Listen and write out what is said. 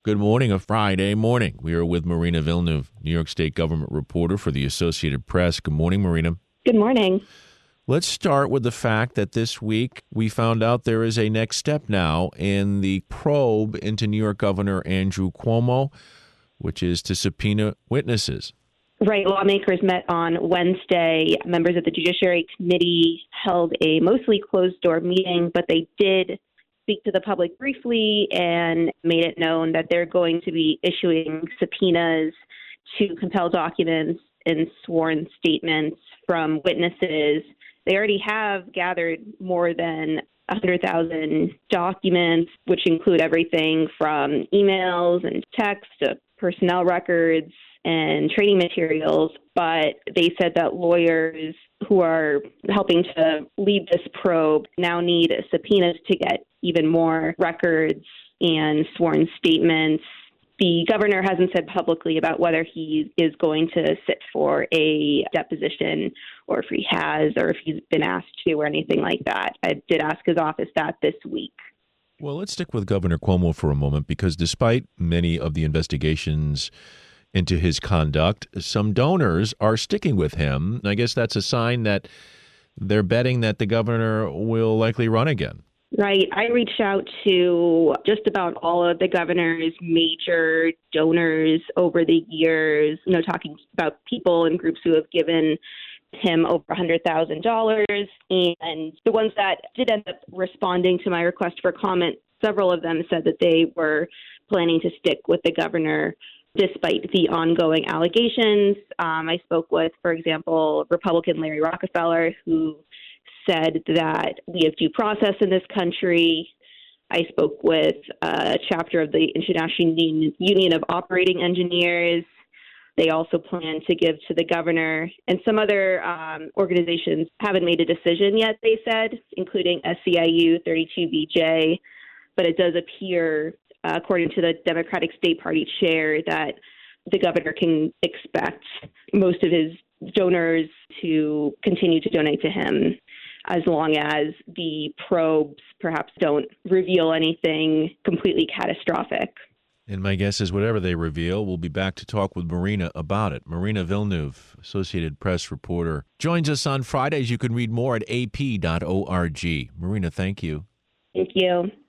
Good morning, a Friday morning. We are with Marina Villeneuve, New York State government reporter for the Associated Press. Good morning, Marina. Good morning. Let's start with the fact that this week we found out there is a next step now in the probe into New York Governor Andrew Cuomo, which is to subpoena witnesses. Right. Lawmakers met on Wednesday. Members of the Judiciary Committee held a mostly closed-door meeting, but they did speak to the public briefly and made it known that they're going to be issuing subpoenas to compel documents and sworn statements from witnesses. They already have gathered more than 100,000 documents, which include everything from emails and texts to personnel records and training materials, but they said that lawyers who are helping to lead this probe now need subpoenas to get even more records and sworn statements. The governor hasn't said publicly about whether he is going to sit for a deposition or if he has or if he's been asked to or anything like that. I did ask his office that this week. Well, let's stick with Governor Cuomo for a moment, because despite many of the investigations into his conduct, some donors are sticking with him. I guess that's a sign that they're betting that the governor will likely run again. Right. I reached out to just about all of the governor's major donors over the years, talking about people and groups who have given him over $100,000. And the ones that did end up responding to my request for comment, several of them said that they were planning to stick with the governor despite the ongoing allegations. I spoke with, for example, Republican Larry Rockefeller, who said that we have due process in this country. I spoke with a chapter of the International Union of Operating Engineers. They also plan to give to the governor, and some other organizations haven't made a decision yet, they said, including SEIU, 32BJ. But it does appear, according to the Democratic State Party chair, that the governor can expect most of his donors to continue to donate to him as long as the probes perhaps don't reveal anything completely catastrophic. And my guess is whatever they reveal, we'll be back to talk with Marina about it. Marina Villeneuve, Associated Press reporter, joins us on Fridays. You can read more at ap.org. Marina, thank you. Thank you.